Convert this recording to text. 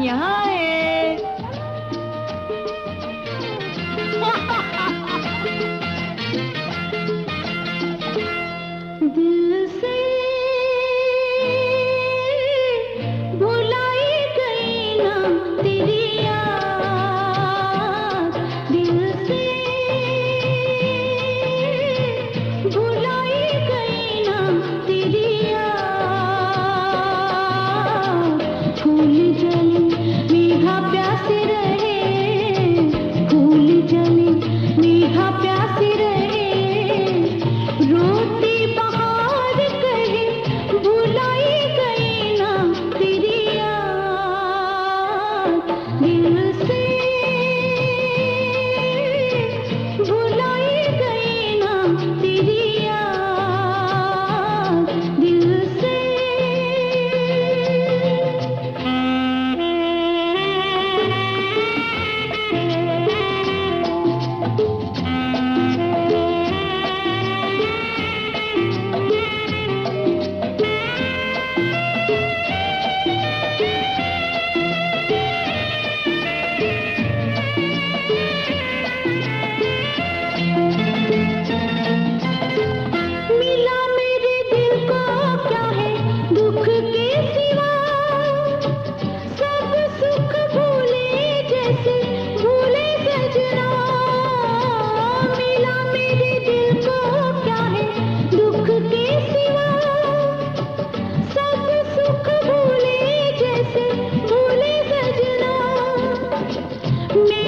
यहाँ है। दिल से भुलाई गई ना तेरी याद, दिल से भुलाई गई ना तेरी याद। फूल जले मेघा प्यासे रहे, फूल जले मेघा प्यासे रहे, रोती बहार कहे भुलाई गई ना तेरी याद। दिल से भुलाई गई ना तेरी याद, दिल से। मिला मेरे दिल को क्या है दुख के सिवा, सब सुख भूले जैसे भूले सजना। मिला मेरे दिल को क्या है दुख के सिवा, सब सुख भूले जैसे भूले सजना।